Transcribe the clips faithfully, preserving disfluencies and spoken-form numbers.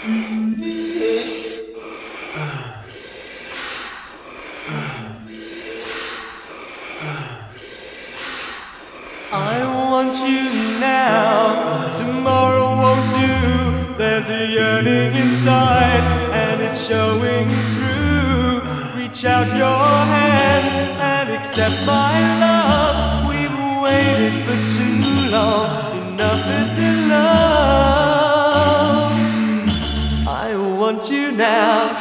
I want you now, tomorrow won't do. There's a yearning inside and it's showing through. Reach out your hands and accept my love. We've waited for too long, enough is enough. I want you now.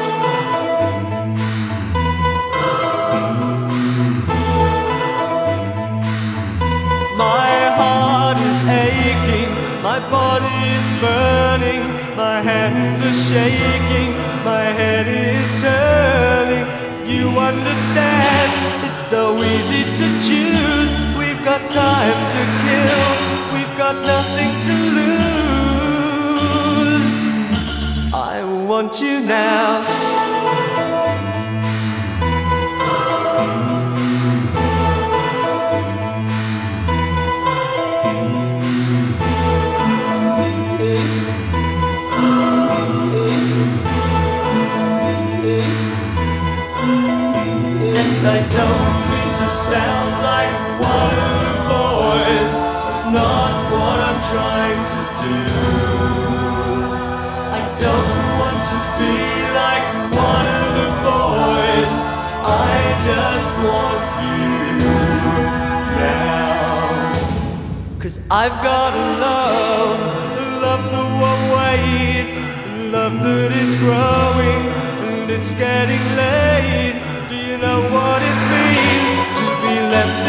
My heart is aching, my body is burning, my hands are shaking, my head is turning. You understand, it's so easy to choose. We've got time to kill, we've got nothing to lose. I want you now. And I don't mean to sound like one of the boys. It's not what I'm trying to do. I don't want to be like one of the boys. I just want you now. 'Cause I've got a love, a love that won't wait, a love that is growing and it's getting late. Do you know what it means to be left